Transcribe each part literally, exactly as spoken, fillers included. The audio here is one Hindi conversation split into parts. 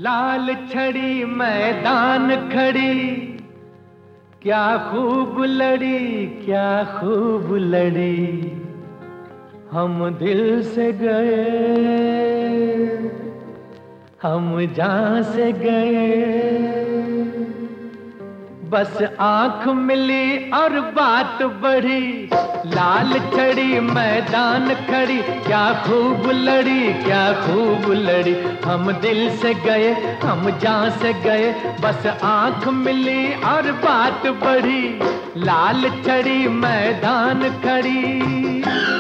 लाल छड़ी मैदान खड़ी, क्या खूब लड़ी क्या खूब लड़ी, हम दिल से गए हम जान से गए, बस आंख मिली और बात बढ़ी। लाल छड़ी मैदान खड़ी, क्या खूब लड़ी क्या खूब लड़ी, हम दिल से गए हम जान से गए, बस आंख मिली और बात बढ़ी। लाल छड़ी मैदान खड़ी।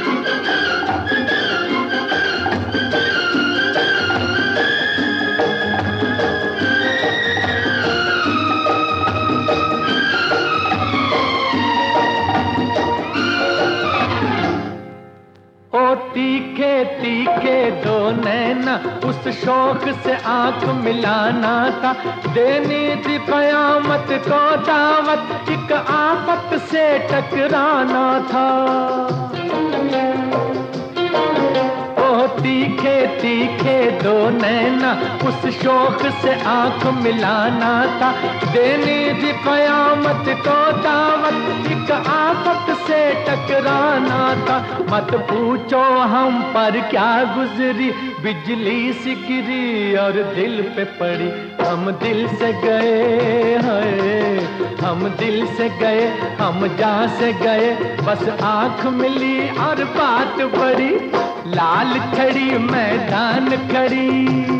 ओ तीखे तीखे दो नैना, उस शौक से आंख मिलाना था, देनी थी कयामत को दावत, एक आफत से टकराना था। ओ तीखे तीखे दो नैना, उस शौक से आंख मिलाना था, देनी थी कयामत को दावत, एक आफत से टकराना था। मत पूछो हम पर क्या गुजरी, बिजली सी गिरी और दिल पे पड़ी, हम दिल से गए हैं हम दिल से गए हम जान से गए, बस आंख मिली और बात बढ़ी। लाल छड़ी मैदान खड़ी।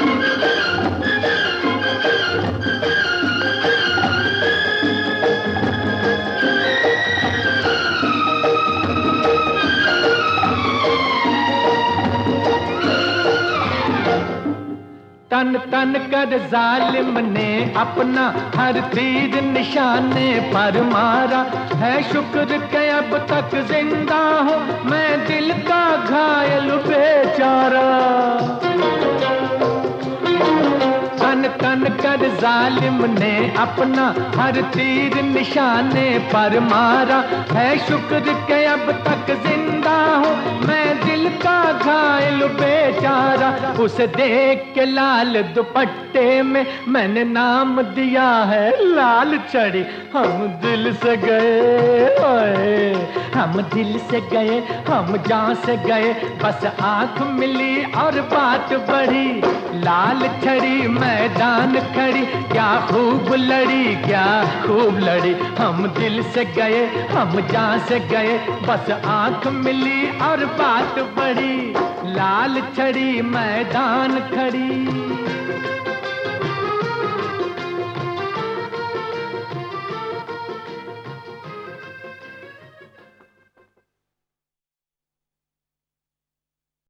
तन तन कर जालिम ने अपना हर तीर निशाने पर मारा, है शुक्र के अब तक जिंदा हूँ मैं दिल का घायल बेचारा। तन तन कर जालिम ने अपना हर तीर निशाने पर मारा, है शुक्र के अब तक जिंदा हूँ मैं दिल का घायल बेचारा। उसे देख के लाल दुपट्टे में मैंने नाम दिया है लाल छड़ी, हम दिल से गए ओए हम दिल से गए हम जान से गए, बस आंख मिली और बात बढ़ी। लाल छड़ी मैदान खड़ी, क्या खूब लड़ी क्या खूब लड़ी, हम दिल से गए हम जान से गए, बस आंख मिली और बात बढ़ी। लाल छड़ी मैदान खड़ी।